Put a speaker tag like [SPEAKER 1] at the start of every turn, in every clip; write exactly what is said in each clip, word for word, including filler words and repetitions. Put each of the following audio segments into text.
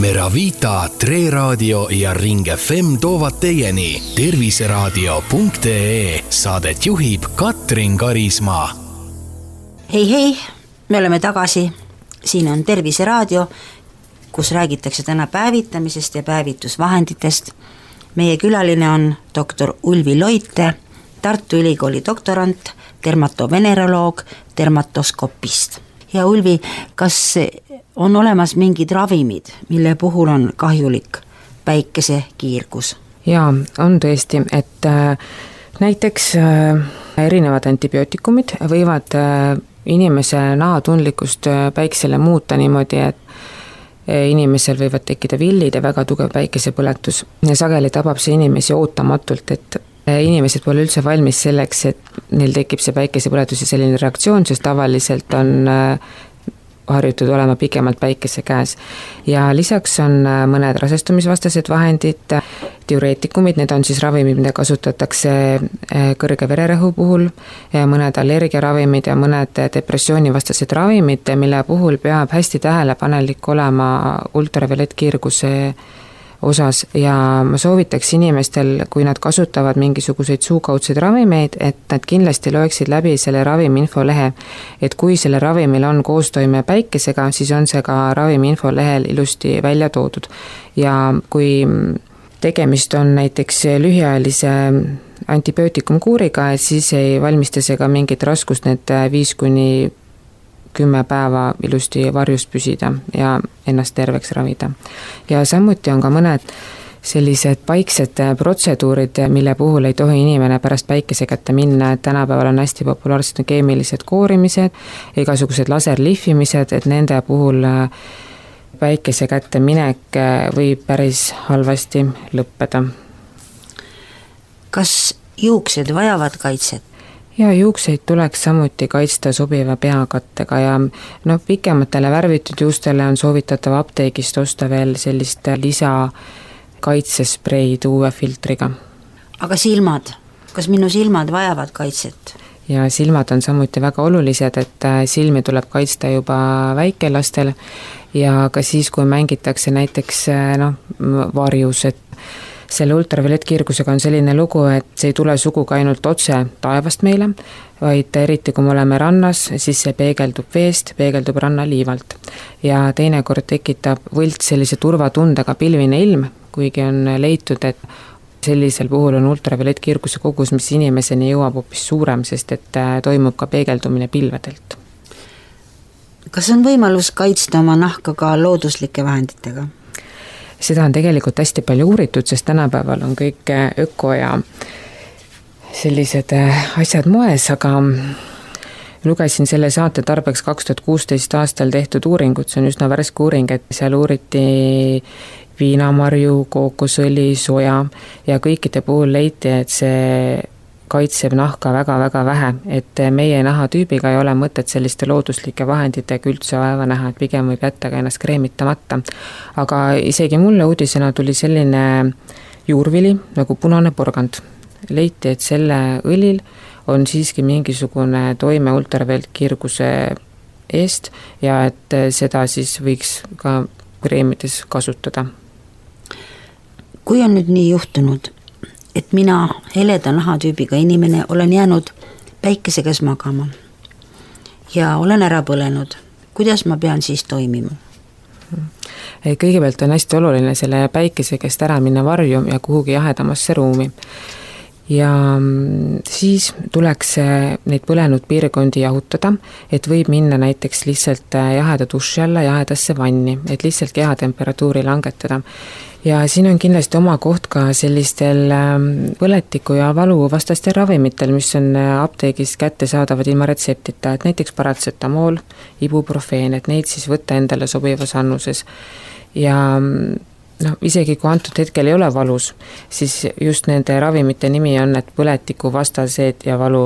[SPEAKER 1] Meravita, Tre Raadio ja Ring F M toovad teieni terviseraadio punkt ee. Saadet juhib Katrin Karismaa.
[SPEAKER 2] Hei hei, me oleme tagasi. Siin on Terviseraadio, kus räägitakse täna päevitamisest ja päevitusvahenditest. Meie külaline on doktor Ulvi Loite, Tartu Ülikooli doktorant, dermatoveneroloog, dermatoskopist. Ja Ulvi, kas on olemas mingid ravimid, mille puhul on kahjulik päikesekiirgus?
[SPEAKER 3] Jaa, on tõesti, et äh, näiteks äh, erinevad antibiootikumid võivad äh, inimese nahatundlikkust päiksele muuta niimoodi, et inimesel võivad tekkida villid ja väga tugev päikesepõletus. Ja sageli tabab see inimesi ootamatult, et inimesed pole üldse valmis selleks, et neil tekib see päikesepõletus ja selline reaktsioon, sest tavaliselt on harjutud olema pikemalt päikese käes. Ja lisaks on mõned rasestumisvastased vahendid, diureetikumid, need on siis ravimid, mida kasutatakse kõrge vererõhu puhul, ja mõned allergiaravimid ja mõned depressioonivastased ravimid, mille puhul peab hästi tähelepanelik olema ultraviolettkiirguse osas ja ma soovitaks inimestel, kui nad kasutavad mingisuguseid suukaudseid ravimeid, et nad kindlasti loeksid läbi selle ravimi infolehe, et kui selle ravimil on koostoime päikesega, siis on see ka ravimi infolehel ilusti välja toodud. Ja kui tegemist on näiteks lühiajalise antibiootikumkuuriga, et siis ei valmista see ka mingit raskust need viis kuni kümme päeva ilusti varjus püsida ja ennast terveks ravida. Ja samuti on ka mõned sellised paiksed protseduurid, mille puhul ei tohi inimene pärast päikese kätte minna, et tänapäeval on hästi populaarsed keemilised koorimised, igasugused laserlihvimised, et nende puhul päikese kätte minek võib päris halvasti lõppeda.
[SPEAKER 2] Kas juuksed vajavad kaitset?
[SPEAKER 3] Ja juukseid tuleks samuti kaitsta sobiva peakattega ja no, pikematele värvitud juustele on soovitatav apteegist osta veel sellist lisa kaitsespreid uue filtriga.
[SPEAKER 2] Aga silmad? Kas minu silmad vajavad kaitset?
[SPEAKER 3] Ja silmad on samuti väga olulised, et silmi tuleb kaitsta juba väikelastel ja ka siis, kui mängitakse näiteks no, varjus, et selle ultraviolettkiirgusega on selline lugu, et see ei tule suguga ainult otse taevast meile, vaid eriti kui me oleme rannas, siis see peegeldub veest, peegeldub rannaliivalt. Ja teinekord tekitab võlt sellise turvatundega pilvine ilm, kuigi on leitud, et sellisel puhul on ultraviolettkiirguse kogus, mis inimeseni jõuab hoopis suurem, sest et toimub ka peegeldumine pilvedelt.
[SPEAKER 2] Kas on võimalus kaitsta oma nahka ka looduslike vahenditega?
[SPEAKER 3] Seda on tegelikult hästi palju uuritud, sest tänapäeval on kõik öko ja sellised asjad moes, aga lugesin selle saate tarbeks kaks tuhat kuusteist aastal tehtud uuringut, see on üsna värske uuring, et seal uuriti viinamarju, kookosõli, soja ja kõikide puhul leiti, et see kaitseb nahka väga-väga vähe, et meie nahatüübiga ei ole mõtet selliste looduslike vahenditega üldse vaeva näha, et pigem võib jätta ka ennast kreemitamata. Aga isegi mulle uudisena tuli selline juurvili nagu punane porgand. Leiti, et selle õlil on siiski mingisugune toime ultraviolettkiirguse eest ja et seda siis võiks ka kreemides kasutada.
[SPEAKER 2] Kui on nüüd nii juhtunud, et mina heleda nahatüübiga inimene olen jäänud päikese käes magama ja olen ära põlenud. Kuidas ma pean siis toimima?
[SPEAKER 3] Kõigepealt on hästi oluline selle päikese käest ära minna varju ja kuhugi jahedamasse ruumi. Ja siis tuleks neid põlenud piirkondi jahutada, et võib minna näiteks lihtsalt jaheda duši alla, jahedasse vanni, et lihtsalt kehatemperatuuri langetada. Ja siin on kindlasti oma koht ka sellistel põletiku ja valu vastastel ravimitel, mis on apteegis kätte saadavad ilma retseptita, et näiteks paratsetamool, ibuprofeen, et neid siis võtta endale sobivas annuses. Ja no, isegi kui antud hetkel ei ole valus, siis just nende ravimite nimi on, et põletiku vastased ja valu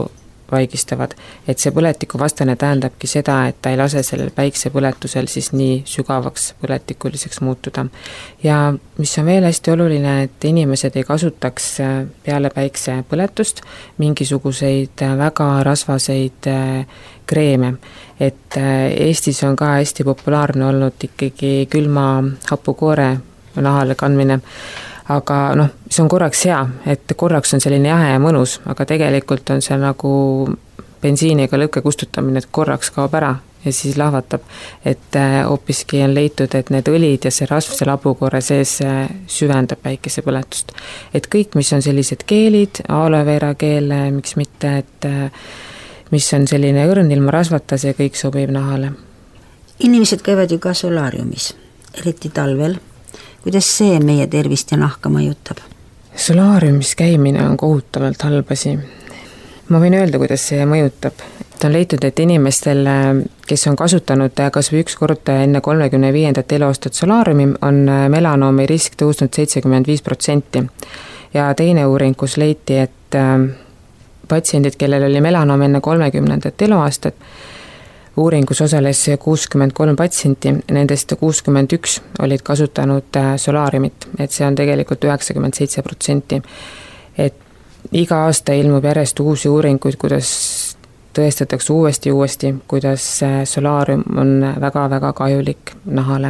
[SPEAKER 3] vaigistavad, et see põletikuvastane tähendabki seda, et ta ei lase sellel päiksepõletusel siis nii sügavaks põletikuliseks muutuda. Ja mis on veel hästi oluline, et inimesed ei kasutaks peale päiksepõletust mingisuguseid väga rasvaseid kreeme, et Eestis on ka hästi populaarne olnud ikkagi külma hapukoore nahale kandmine, aga noh, see on korraks hea, et korraks on selline jahe ja mõnus, aga tegelikult on see nagu bensiiniga lõkke kustutamine, et korraks kaob ära ja siis lahvatab, et hoopiski on leitud, et need õlid ja see rasv seal hapukoore sees süvendab päikesepõletust. Et kõik, mis on sellised keelid, aloe vera keel, miks mitte, et mis on selline õrn ilma rasvata, see kõik sobib nahale.
[SPEAKER 2] Inimesed käivad ju ka solaariumis, eriti talvel. Kuidas see meie tervist ja nahka mõjutab?
[SPEAKER 3] Solaariumis käimine on kohutavalt halb asi. Ma võin öelda, kuidas see mõjutab. On leitud, et inimestel, kes on kasutanud kas või üks kord enne kolmekümne viiendat eluaastat solaariumi, on melanoomi risk tõusnud seitsekümmend viis protsenti. Ja teine uuring, kus leiti, et patsiendid, kellel oli melanoom enne kolmekümnendat eluaastat, uuringus osales kuuskümmend kolm patsienti, nendest kuuskümmend üks olid kasutanud solaariumit, et see on tegelikult üheksakümmend seitse protsenti. Et iga aasta ilmub järjest uusi uuringuid, kuidas tõestatakse uuesti uuesti, kuidas solaarium on väga-väga kahjulik nahale.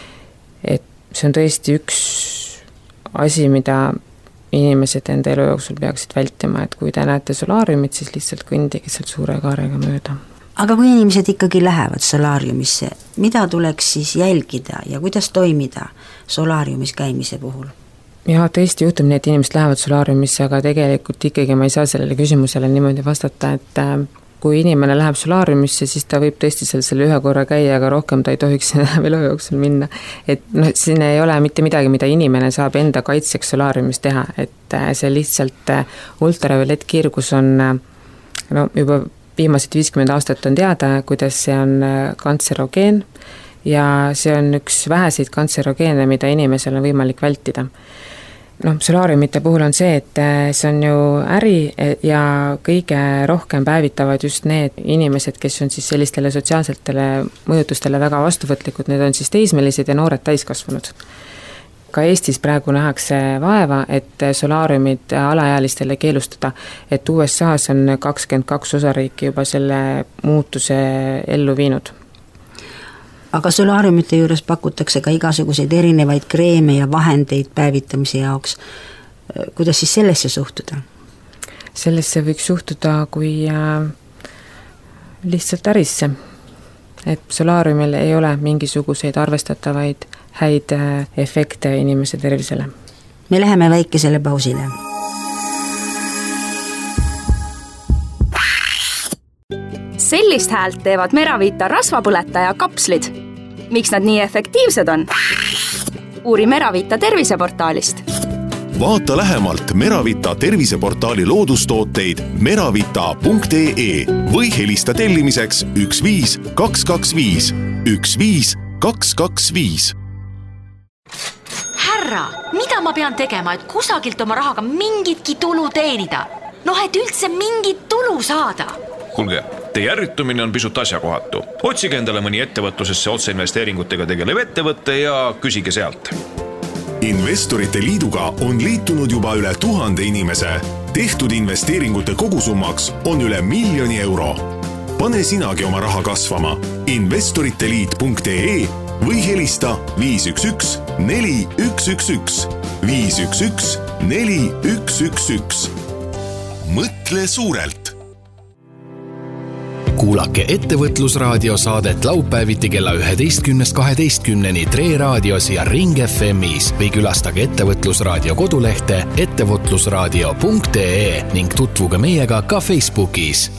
[SPEAKER 3] Et see on tõesti üks asi, mida inimesed enda elu jooksul peaksid vältima, et kui te näete solaariumit, siis lihtsalt kõndige sealt suure kaarega mööda.
[SPEAKER 2] Aga kui inimesed ikkagi lähevad solaariumisse, mida tuleks siis jälgida ja kuidas toimida solaariumis käimise puhul?
[SPEAKER 3] Ja tõesti juhtub nii, et inimesed lähevad solaariumisse, aga tegelikult ikkagi ma ei saa sellele küsimusele niimoodi vastata, et kui inimene läheb solaariumisse, siis ta võib tõesti seal selle ühe korra käia, aga rohkem ta ei tohiks elu jooksul minna. Et noh, siin ei ole mitte midagi, mida inimene saab enda kaitseks solaariumis teha, et see lihtsalt ultraviolettkiirgus on no, juba viimased viiskümmend aastat on teada, kuidas see on kantserogeen ja see on üks väheseid kantserogeene, mida inimesel on võimalik vältida. noh, solaariumite puhul on see, et see on ju äri ja kõige rohkem päevitavad just need inimesed, kes on siis sellistele sotsiaalsetele mõjutustele väga vastuvõtlikud, need on siis teismelised ja noored täiskasvanud. Ka Eestis praegu nähakse vaeva, et solaariumid alaealistele keelustada, et U S A-s on kakskümmend kaks osariiki juba selle muutuse ellu viinud.
[SPEAKER 2] Aga solaariumite juures pakutakse ka igasuguseid erinevaid kreeme ja vahendeid päevitamise jaoks. Kuidas siis sellesse suhtuda?
[SPEAKER 3] Sellesse võiks suhtuda kui lihtsalt ärisse. Et solaariumil ei ole mingisuguseid arvestatavaid häid efekte inimese tervisele.
[SPEAKER 2] Me läheme väikesele pausile.
[SPEAKER 4] Sellist häält teevad Meravita rasvapõletaja kapslid. Miks nad nii efektiivsed on? Uuri Meravita terviseportaalist.
[SPEAKER 5] Vaata lähemalt Meravita terviseportaali loodustooteid meravita punkt ee või helista tellimiseks üks viis kaks kaks viis üks viis kaks kaks viis.
[SPEAKER 6] Härra, mida ma pean tegema, et kusagilt oma rahaga mingitki tulu teenida? Noh, et üldse mingit tulu saada.
[SPEAKER 7] Kuulge, teie ärritumine on pisut asjakohatu. Otsige endale mõni ettevõtlusesse otseinvesteeringutega tegelev ettevõtte ja küsige sealt.
[SPEAKER 5] Investorite liiduga on liitunud juba üle tuhande inimese. Tehtud investeeringute kogusummaks on üle miljoni euro. Pane sinagi oma raha kasvama investoriteliit punkt ee või helista viis üks üks neli üks üks üks viis üks üks neli üks üks üks. Mõtle suurelt!
[SPEAKER 1] Kuulake ettevõtlusraadio saadet laupäeviti kella üheteistkümnest kaheteistkümneni Tre raadios ja Ring F M-is või külastage ettevõtlusraadio kodulehte ettevõtlusraadio punkt ee ning tutvuge meiega ka Facebookis.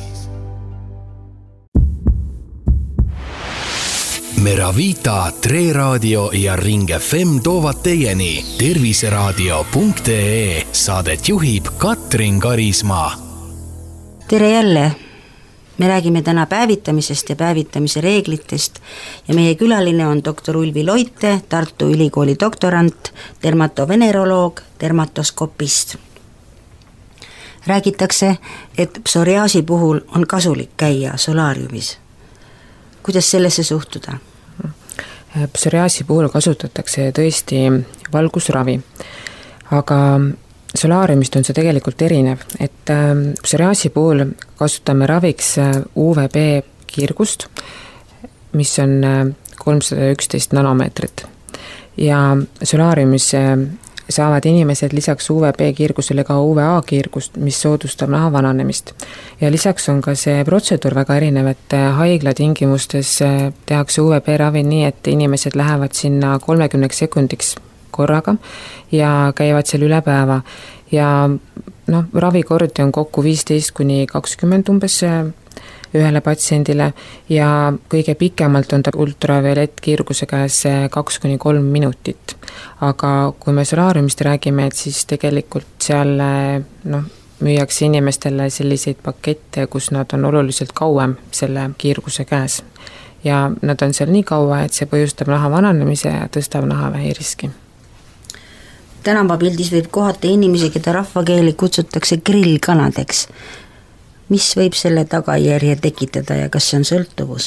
[SPEAKER 1] Meravita, Tre raadio ja Ring F M toovad teieni terviseraadio punkt ee. Saadet juhib Katrin Karismaa.
[SPEAKER 2] Tere jälle! Me räägime täna päevitamisest ja päevitamise reeglitest ja meie külaline on doktor Ulvi Loite, Tartu Ülikooli doktorant, dermatoveneroloog, dermatoskopist. räägitakse, et psoriaasi puhul on kasulik käia solaariumis. Kuidas sellesse suhtuda?
[SPEAKER 3] Psoriaasi puhul kasutatakse tõesti valgusravi, aga solaariumist on see tegelikult erinev, et psoriaasi puhul kasutame raviks U V B kiirgust, mis on kolmsada üksteist nanomeetrit ja solaariumis saavad inimesed lisaks U V B kiirgusele ka U V A kiirgust, mis soodustab naha vananemist. Ja lisaks on ka see protseduur väga erinev, et haigla tingimustes tehakse U V B ravi nii, et inimesed lähevad sinna kolmekümneks sekundiks korraga ja käivad seal üle päeva ja noh, ravikordi on kokku viisteist kuni kakskümmend umbes ühele patsiendile ja kõige pikemalt on ta ultraviolettkiirguse käes kaks kuni kolm minutit. Aga kui me solaariumist räägime, et siis tegelikult seal noh, müüakse inimestele selliseid pakette, kus nad on oluliselt kauem selle kiirguse käes. Ja nad on seal nii kaua, et see põhjustab naha vananemise ja tõstab nahavähi riski.
[SPEAKER 2] Tänavapildis võib kohata inimesi, keda rahvakeeli kutsutakse grillkanadeks. Mis võib selle tagajärje tekitada ja kas see on sõltuvus?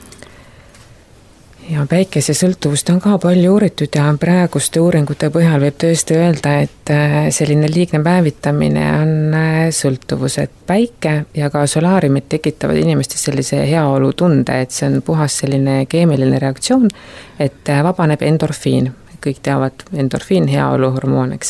[SPEAKER 3] Ja päikese sõltuvust on ka palju uuritud ja praeguste uuringute põhjal võib tõesti öelda, et selline liigne päevitamine on sõltuvus, et päike ja ka solaariumid tekitavad inimestes sellise heaolu tunde, et see on puhas selline keemiline reaktsioon, et vabaneb endorfiin. Kõik teavad endorfiin heaolu hormoon, eks.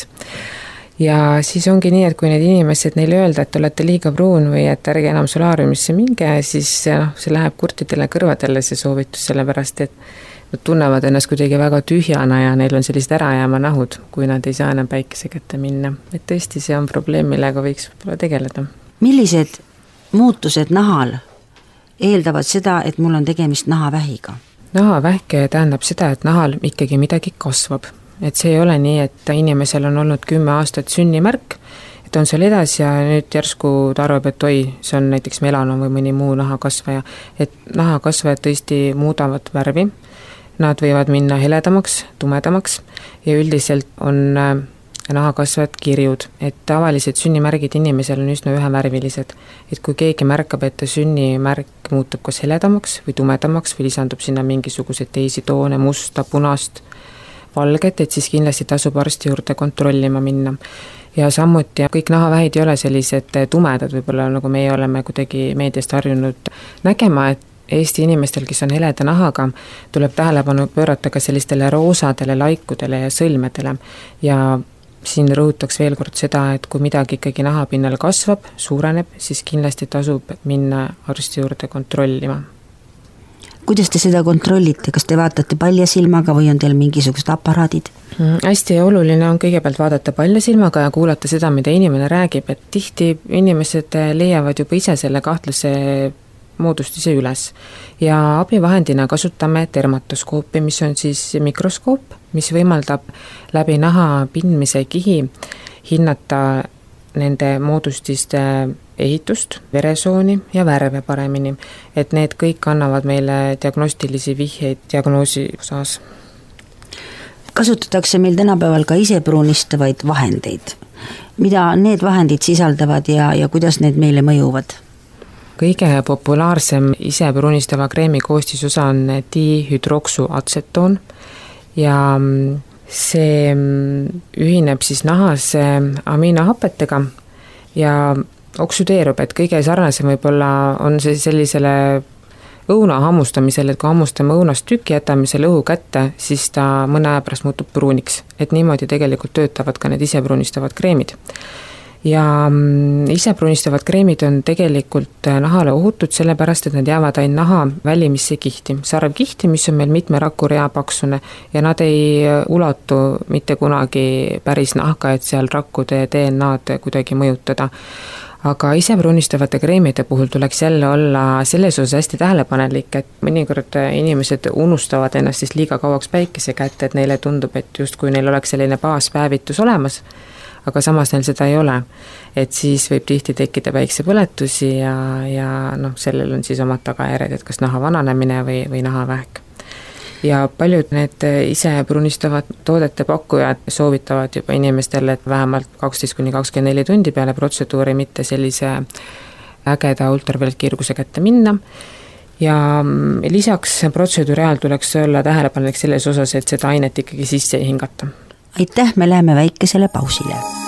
[SPEAKER 3] Ja siis ongi nii, et kui need inimesed neile öelda, et olete liiga pruun või et ärge enam solaariumisse minge, siis noh, see läheb kurtidele kõrvadele see soovitus, sellepärast et nad tunnevad ennast kuidagi väga tühjana ja neil on sellised ärajääma nahud, kui nad ei saa enam päikese kätte minna. Et tõesti see on probleem, millega võiks võib-olla tegeleda.
[SPEAKER 2] Millised muutused nahal eeldavad seda, et mul on tegemist nahavähiga?
[SPEAKER 3] Nahavähk tähendab seda, et nahal ikkagi midagi kasvab. Et see ei ole nii, et inimesel on olnud kümme aastat sünnimärk, et on seal edasi ja nüüd järsku ta arvab, et oi, see on näiteks melanom või mõni muu nahakasvaja. Et nahakasvajad tõesti muudavad värvi, nad võivad minna heledamaks, tumedamaks ja üldiselt on nahakasvajad kirjud, et tavalised sünnimärgid inimesel on üsna ühevärvilised. Et kui keegi märkab, et sünnimärk muutub kas heledamaks või tumedamaks või lisandub sinna mingisugused teisi toone, musta, punast, valget, et siis kindlasti tasub arsti juurde kontrollima minna. Ja samuti kõik nahavähid ei ole sellised tumedad, võib-olla nagu meie oleme kuidagi meediast harjunud nägema, et Eesti inimestel, kes on heleda nahaga, tuleb tähelepanu pöörata ka sellistele roosadele laikudele ja sõlmedele ja siin rõhutaks veel kord seda, et kui midagi ikkagi nahapinnal kasvab, suureneb, siis kindlasti tasub minna arsti juurde kontrollima.
[SPEAKER 2] Kuidas te seda kontrollite? Kas te vaatate palja silmaga või on teil mingisugused aparaadid?
[SPEAKER 3] Mm, hästi oluline on kõigepealt vaadata palja silmaga ja kuulata seda, mida inimene räägib, et tihti inimesed leiavad juba ise selle kahtlase moodustise üles. Ja abivahendina kasutame dermatoskoopi, mis on siis mikroskoop, mis võimaldab läbi naha pindmise kihi hinnata nende moodustiste ehitust, veresooni ja värve paremini, et need kõik annavad meile diagnostilisi vihjeid diagnoosi osas.
[SPEAKER 2] Kasutatakse meil tänapäeval ka isepruunistavaid vahendeid. Mida need vahendid sisaldavad ja, ja kuidas need meile mõjuvad?
[SPEAKER 3] Kõige populaarsem isepruunistava kreemi koostisosa on dihüdroksuatsetoon ja see ühineb siis nahas amiinohapetega ja oksüdeerub, et kõige sarnasem võib-olla on see sellisele õuna hammustamisel, et kui hammustame õunast tüki, jätame selle õhu kätte, siis ta mõne aja pärast muutub pruuniks. Et niimoodi tegelikult töötavad ka need isepruunistavad kreemid. Ja isepruunistavad kreemid on tegelikult nahale ohutud, sellepärast, et nad jäävad ainult naha välimisse kihti. Sarvkihti, mis on meil mitme rakurea paksune ja nad ei ulatu mitte kunagi päris nahka, et seal rakkude D N A-d kuidagi mõjutada. Aga isepruunistavate kreemide puhul tuleks jälle olla selles osas hästi tähelepanelik, et mõnikord inimesed unustavad ennast siis liiga kauaks päikese kätte, et neile tundub, et just kui neil oleks selline baaspäevitus olemas, aga samas neil seda ei ole, et siis võib tihti tekkida päiksepõletusi ja, ja noh, sellel on siis omad tagajärjed, et kas naha vananemine või, või nahavähk. ja paljud need ise brunistavad toodete pakkujad soovitavad juba inimestele, et vähemalt kaksteist kuni kakskümmend neli tundi peale protseduuri mitte sellise ägeda ultraviolettkiirguse kätte minna. Ja lisaks protseduuri ajal tuleks olla tähelepanelik selles osas, et seda ainet ikkagi sisse ei hingata.
[SPEAKER 2] Aitäh, me läheme väikesele pausile.